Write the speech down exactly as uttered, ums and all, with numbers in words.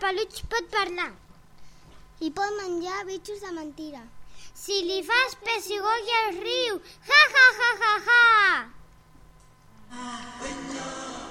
peluig pot parlar. I pot menjar bitxos de mentira. Si li fas pessigol i el riu, ha ha ha ha ha!